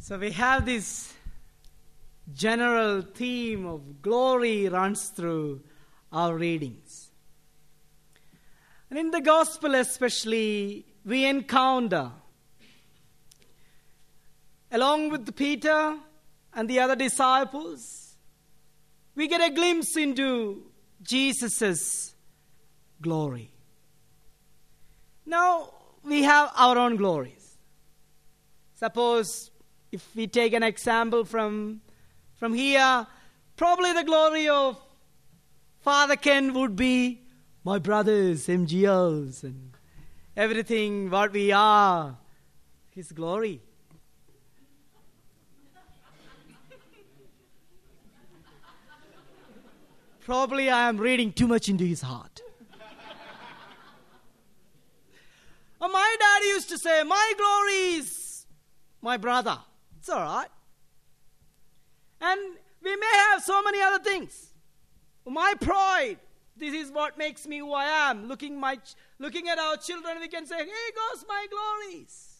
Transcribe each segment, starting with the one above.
So we have this general theme of glory runs through our readings. And in the gospel especially, we encounter, along with Peter and the other disciples, we get a glimpse into Jesus' glory. Now, we have our own glories. Suppose if we take an example from here, probably the glory of Father Ken would be my brothers, MGOs, and everything what we are, his glory. Probably I am reading too much into his heart. My dad used to say, my glory is my brother. It's all right. And we may have so many other things. My pride, this is what makes me who I am. Looking at our children, we can say, here goes my glories.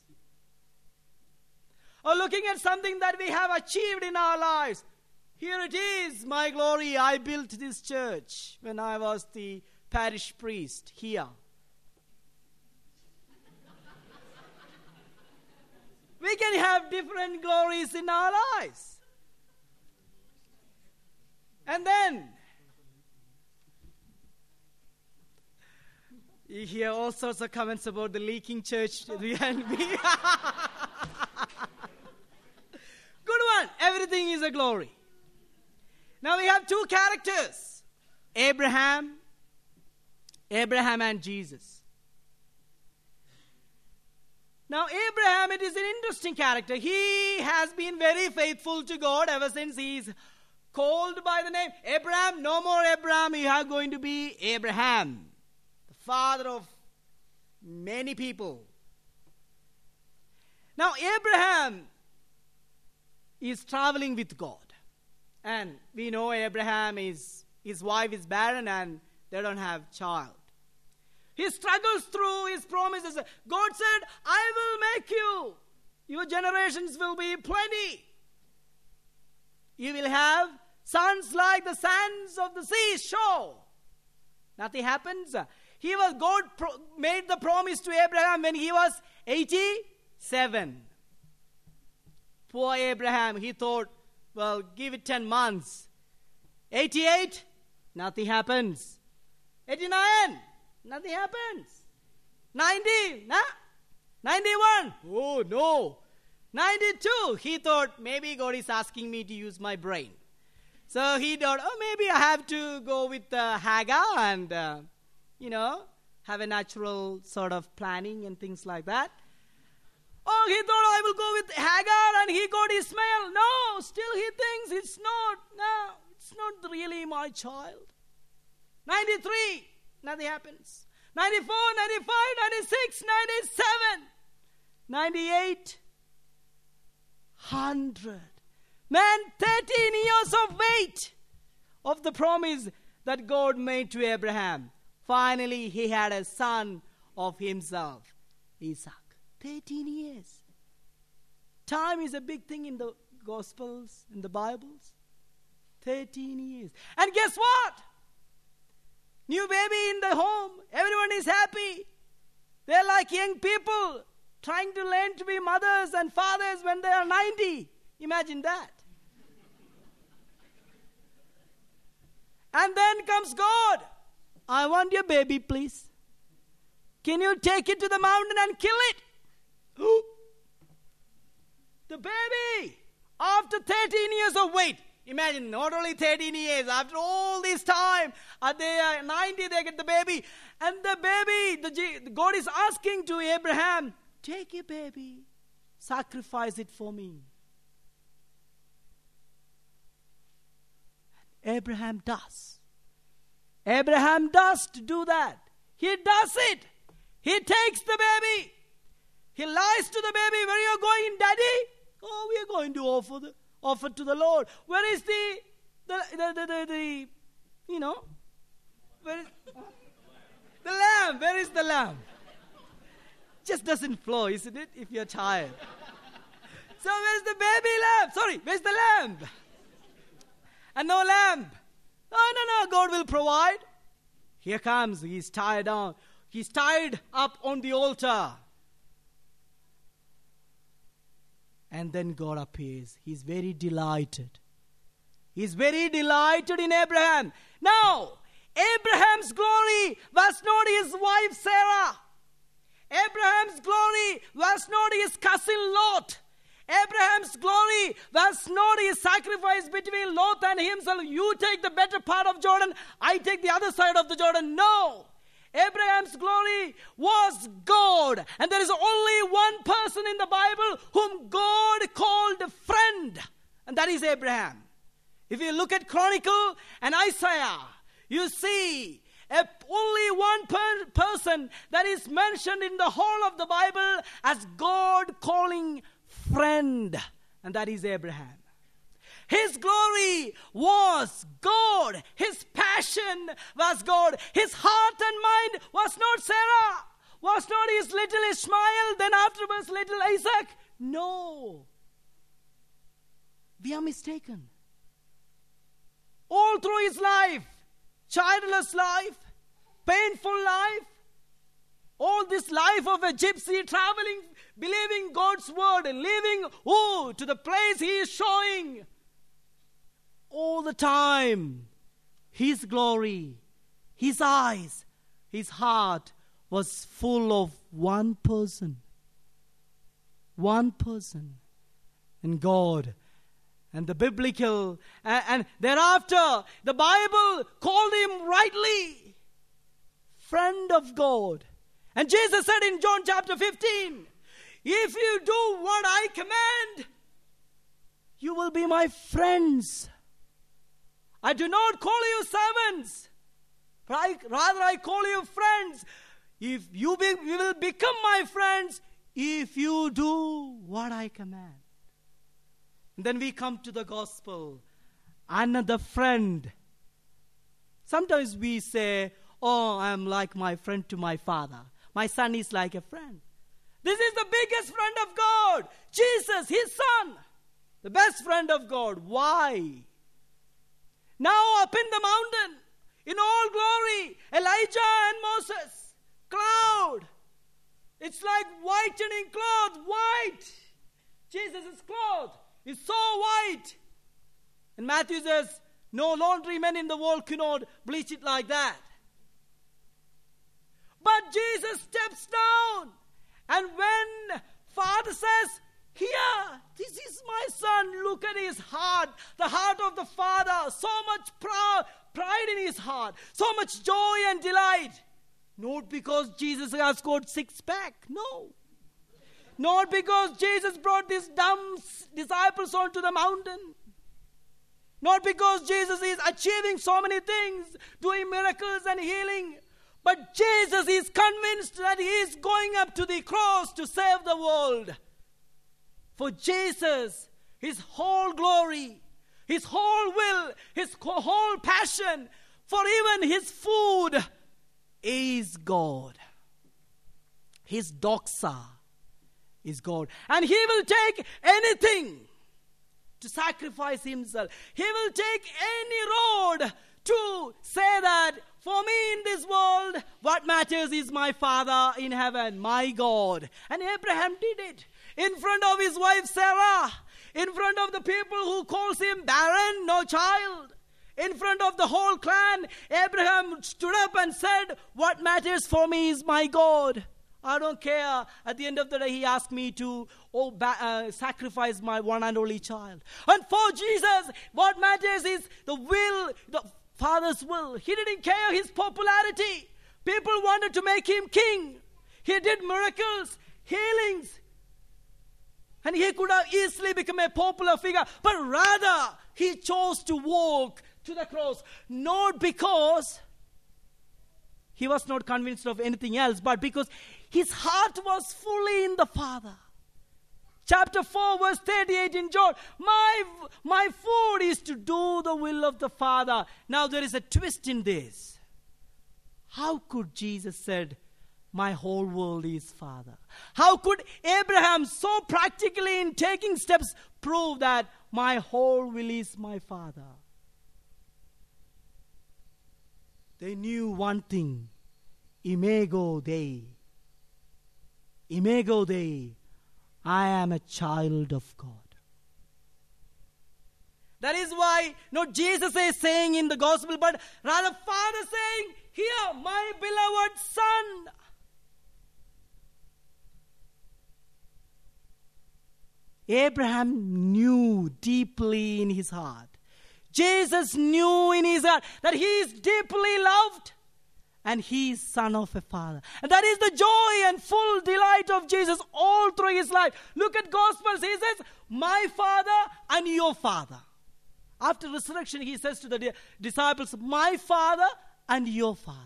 Or looking at something that we have achieved in our lives. Here it is, my glory. I built this church when I was the parish priest here. We can have different glories in our lives. And then, you hear all sorts of comments about the leaking church. Good one. Everything is a glory. Now we have two characters. Abraham and Jesus. Now Abraham, it is an interesting character. He has been very faithful to God ever since he is called by the name Abraham. No more Abraham, you are going to be Abraham, the father of many people. Now Abraham is traveling with God. And we know Abraham, his wife is barren and they don't have child. He struggles through his promises. God said, I will make you. Your generations will be plenty. You will have sons like the sands of the seashore. Nothing happens. God made the promise to Abraham when he was 87. Poor Abraham, he thought, well, give it 10 months. 88, nothing happens. 89, nothing happens. 90, nah? 91, oh no. 92, he thought, maybe God is asking me to use my brain. So he thought, maybe I have to go with Hagar and, have a natural sort of planning and things like that. He thought I will go with Hagar and he got Ishmael. No, still he thinks it's not really my child. 93, nothing happens. 94, 95, 96, 97, 98, 100. Man, 13 years of wait of the promise that God made to Abraham. Finally, he had a son of himself, Isaac. 13 years. Time is a big thing in the Gospels, in the Bibles. 13 years. And guess what? New baby in the home. Everyone is happy. They're like young people trying to learn to be mothers and fathers when they are 90. Imagine that. And then comes God. I want your baby, please. Can you take it to the mountain and kill it? The baby, after 13 years of wait, imagine not only 13 years, after all this time, at they 90 they get the baby. And the baby, God is asking to Abraham, take your baby, sacrifice it for me. And Abraham does. Abraham does to do that. He does it. He takes the baby. He lies to the baby. Where are you going, Daddy? Oh, we are going to offer to the Lord. Where is where is the lamb? Where is the lamb? Just doesn't flow, isn't it? If you're tired. So where's the baby lamb? Sorry, where's the lamb? And no lamb. No, God will provide. Here comes, he's tied down. He's tied up on the altar. And then God appears. He's very delighted. He's very delighted in Abraham. Now, Abraham's glory was not his wife Sarah. Abraham's glory was not his cousin Lot. Abraham's glory was not his sacrifice between Lot and himself. You take the better part of Jordan, I take the other side of the Jordan. No. Abraham's glory was God. And there is only one person in the Bible whom God called a friend. And that is Abraham. If you look at Chronicle and Isaiah, you see only one person that is mentioned in the whole of the Bible as God calling friend. And that is Abraham. His glory was God. His passion was God. His heart and mind was not Sarah. Was not his little Ishmael, then afterwards little Isaac. No. We are mistaken. All through his life, childless life, painful life, all this life of a gypsy traveling, believing God's word and living to the place he is showing. All the time, his glory, his eyes, his heart was full of one person. One person. And God. And the biblical, and thereafter, the Bible called him rightly friend of God. And Jesus said in John chapter 15, if you do what I command, you will be my friends. I do not call you servants, rather I call you friends. You will become my friends if you do what I command. And then we come to the gospel. Another friend. Sometimes we say, oh, I am like my friend to my father. My son is like a friend. This is the biggest friend of God. Jesus, his son. The best friend of God. Why? Now up in the mountain, in all glory, Elijah and Moses, cloud. It's like whitening cloth, white. Jesus' cloth is so white. And Matthew says, no laundryman in the world cannot bleach it like that. But Jesus steps down. And when Father says, here, this is my son. Look at his heart. The heart of the Father. So much pride in his heart. So much joy and delight. Not because Jesus has got six-pack. No. Not because Jesus brought these dumb disciples onto the mountain. Not because Jesus is achieving so many things, doing miracles and healing. But Jesus is convinced that he is going up to the cross to save the world. For Jesus, his whole glory, his whole will, his whole passion, for even his food is God. His doxa is God. And he will take anything to sacrifice himself. He will take any road to say that for me in this world, what matters is my Father in heaven, my God. And Abraham did it. In front of his wife Sarah, in front of the people who calls him barren, no child, in front of the whole clan, Abraham stood up and said, what matters for me is my God. I don't care. At the end of the day, he asked me to sacrifice my one and only child. And for Jesus, what matters is the will, the Father's will. He didn't care his popularity. People wanted to make him king. He did miracles, healings. And he could have easily become a popular figure. But rather, he chose to walk to the cross. Not because he was not convinced of anything else, but because his heart was fully in the Father. Chapter 4, verse 38 in John. My food is to do the will of the Father. Now there is a twist in this. How could Jesus said, my whole world is Father. How could Abraham so practically in taking steps prove that my whole will is my Father? They knew one thing. Imago Dei. Imago Dei. I am a child of God. That is why not Jesus is saying in the gospel, but rather Father saying, here, my beloved Son. Abraham knew deeply in his heart. Jesus knew in his heart that he is deeply loved and he is son of a father. And that is the joy and full delight of Jesus all through his life. Look at Gospels. He says, my Father and your Father. After resurrection, he says to the disciples, my Father and your Father.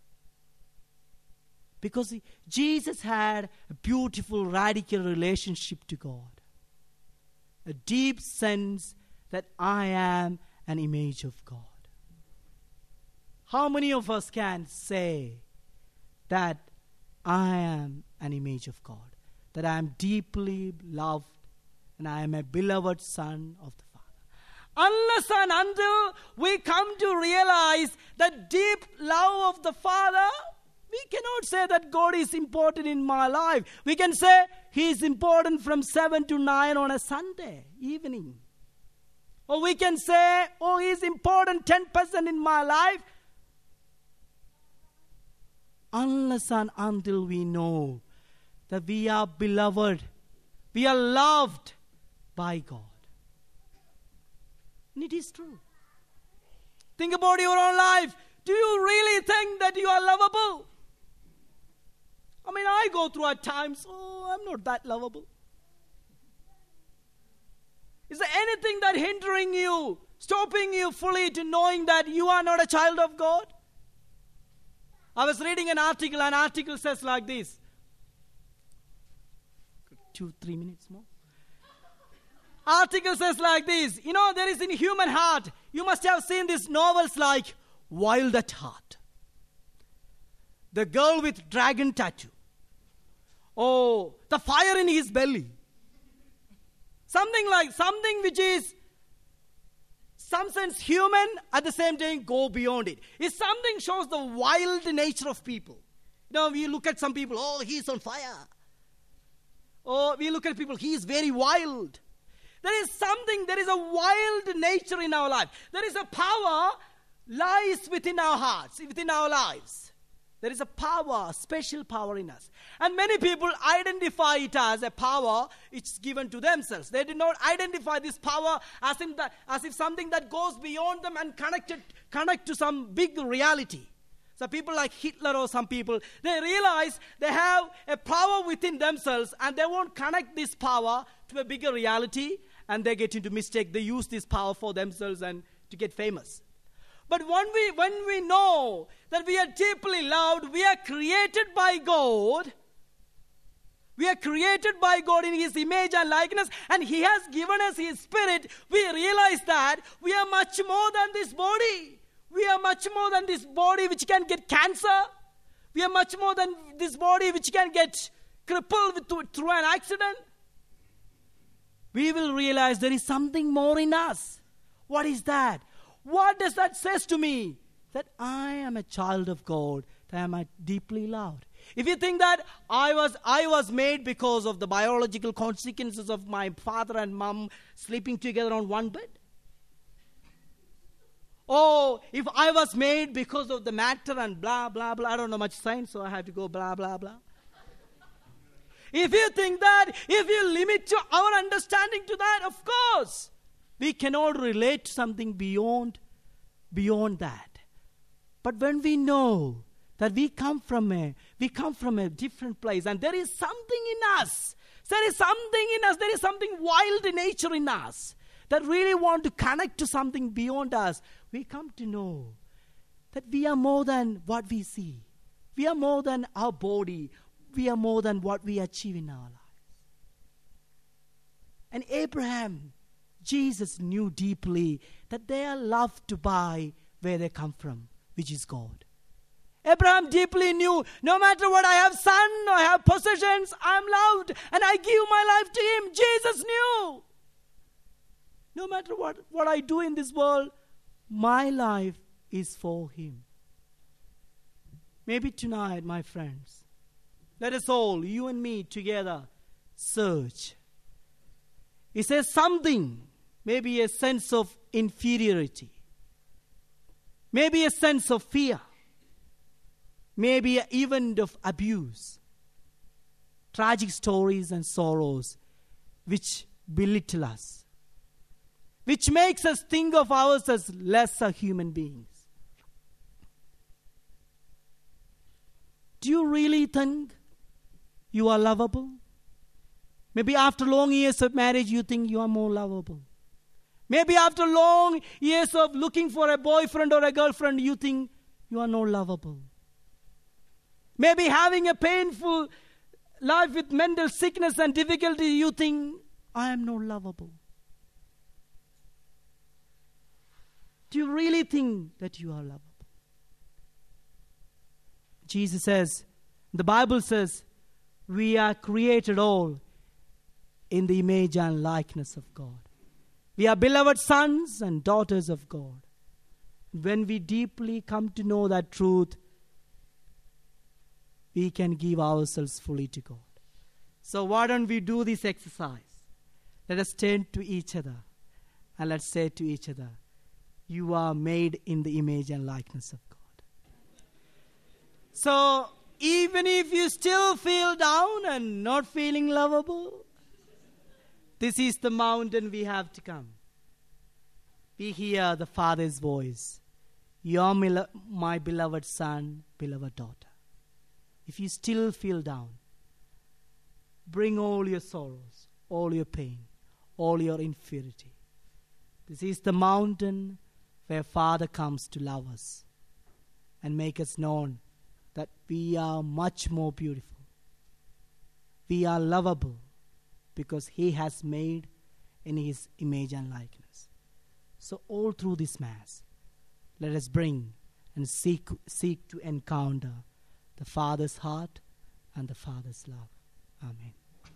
Because Jesus had a beautiful, radical relationship to God. A deep sense that I am an image of God. How many of us can say that I am an image of God? That I am deeply loved and I am a beloved son of the Father. Unless and until we come to realize the deep love of the Father, we cannot say that God is important in my life. We can say He is important from 7 to 9 on a Sunday evening. Or we can say, oh, He is important 10% in my life. Unless and until we know that we are beloved, we are loved by God. And it is true. Think about your own life. Do you really think that you are lovable? I mean, I go through at times, I'm not that lovable. Is there anything that hindering you, stopping you fully to knowing that you are not a child of God? I was reading an article says like this. 2-3 minutes more. Article says like this. You know, there is in human heart, you must have seen these novels like Wild at Heart. The girl with dragon tattoo. Oh, the fire in his belly. Something which is some sense human, at the same time go beyond it. If something shows the wild nature of people. You know, we look at some people, he's on fire. Or we look at people, he's very wild. There is a wild nature in our life. There is a power lies within our hearts, within our lives. There is a power, special power in us. And many people identify it as a power it's given to themselves. They do not identify this power as if something that goes beyond them and connect to some big reality. So people like Hitler or some people, they realize they have a power within themselves and they won't connect this power to a bigger reality and they get into mistake. They use this power for themselves and to get famous. But when we know that we are deeply loved, we are created by God. We are created by God in His image and likeness, and He has given us His Spirit. We realize that we are much more than this body. We are much more than this body which can get cancer. We are much more than this body which can get crippled through an accident. We will realize there is something more in us. What is that? What does that say to me? That I am a child of God, that I am deeply loved. If you think that I was made because of the biological consequences of my father and mom sleeping together on one bed, or if I was made because of the matter and blah, blah, blah, I don't know much science, so I have to go blah, blah, blah. If you think that, if you limit our understanding to that, of course, we cannot relate to something beyond that. But when we know that we come from a different place, and there is something in us, there is something wild in nature in us that really want to connect to something beyond us, we come to know that we are more than what we see. We are more than our body. We are more than what we achieve in our lives. And Abraham, Jesus knew deeply that they are loved by where they come from, which is God. Abraham deeply knew, no matter what, I have son, I have possessions, I am loved, and I give my life to him. Jesus knew. No matter what I do in this world, my life is for him. Maybe tonight, my friends, let us all, you and me together, search. Is there something, maybe a sense of inferiority, maybe a sense of fear, maybe an event of abuse, tragic stories and sorrows which belittle us, which makes us think of ourselves as lesser human beings? Do you really think you are lovable? Maybe after long years of marriage, you think you are more lovable. Maybe after long years of looking for a boyfriend or a girlfriend, you think you are not lovable. Maybe having a painful life with mental sickness and difficulty, you think, I am not lovable. Do you really think that you are lovable? Jesus says, the Bible says, we are created all in the image and likeness of God. We are beloved sons and daughters of God. When we deeply come to know that truth, we can give ourselves fully to God. So why don't we do this exercise? Let us turn to each other and let's say to each other, you are made in the image and likeness of God. So even if you still feel down and not feeling lovable, this is the mountain we have to come. We hear the Father's voice. You are my beloved son, beloved daughter. If you still feel down, bring all your sorrows, all your pain, all your infirmity. This is the mountain where Father comes to love us and make us known that we are much more beautiful. We are lovable because He has made in His image and likeness. So all through this Mass, let us bring and seek to encounter the Father's heart and the Father's love. Amen.